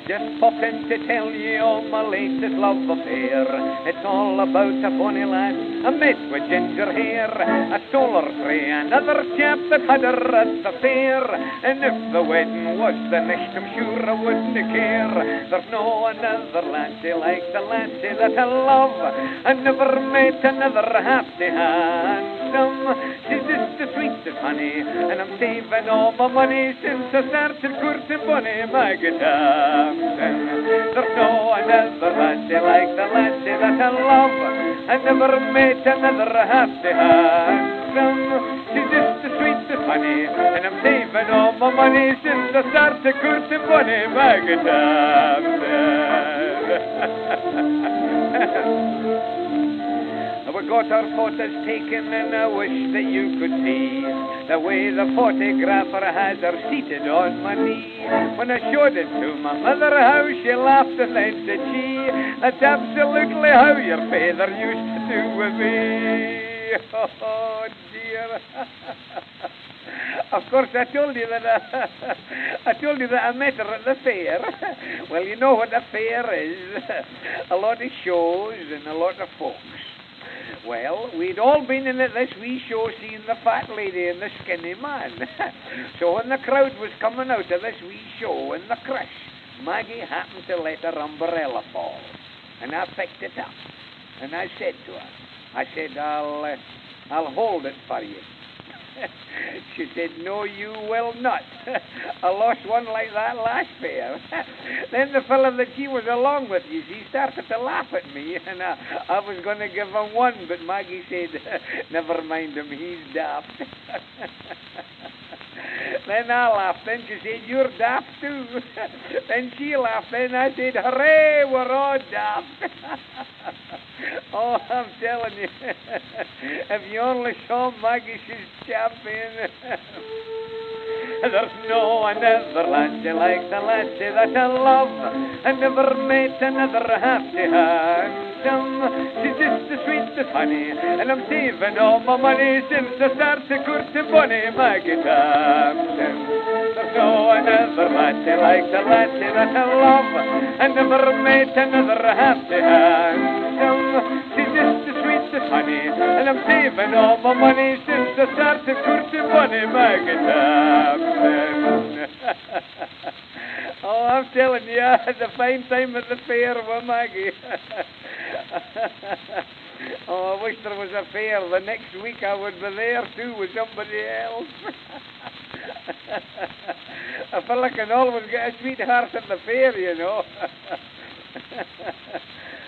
Just popping to tell you all my latest love affair. It's all about a bonny lass I met with ginger hair. I stole her frae another chap that had her at the fair. And if the wedding was the next, I'm sure I wouldn't care. There's no another lassie like the lassie that I love. I never met another half the handsome. She's just the sweetest honey, and I'm saving all my money since I started courting Bonnie Maggie Thompson. There's no another lassie like the lassie that I love. I never met another half the handsome. She's just the sweetest honey, and I'm saving all my money since I started courting Bonnie Maggie Thompson. We got our photos taken, and I wish that you could see the way the photographer has her seated on my knee. When I showed it to my mother, how she laughed, and then said she, "That's absolutely how your father used to do with me." Oh dear. Of course, I told you that I met her at the fair. Well, you know what a fair is. A lot of shows and a lot of folks. Well, we'd all been in at this wee show seeing the fat lady and the skinny man. So when the crowd was coming out of this wee show in the crush, Maggie happened to let her umbrella fall. And I picked it up. And I said to her, I'll hold it for you. She said, "No, you will not. I lost one like that last fair." Then the fella that she was along with, he started to laugh at me, and I was going to give him one, but Maggie said, "Never mind him, he's daft." Then I laughed, then she said, "You're daft too." Then she laughed, then I said, "Hooray, we're all daft." Oh, I'm telling you, if you only saw Maggie, she's champion. There's no another lassie like the lassie that I love. I never met another half the handsome. She's just the sweetest honey, and I'm saving all my money since I started courting Bonnie Maggie Thompson. There's no another lassie like the lassie that I love. I never met another half the handsome. She's just the sweetest honey, and I'm saving all my money since I started courting Bonnie Maggie Thompson. Oh, I'm telling you, I had a fine time at the fair with Maggie. Oh, I wish there was a fair. The next week I would be there too with somebody else. A fella can always get a sweetheart at the fair, you know.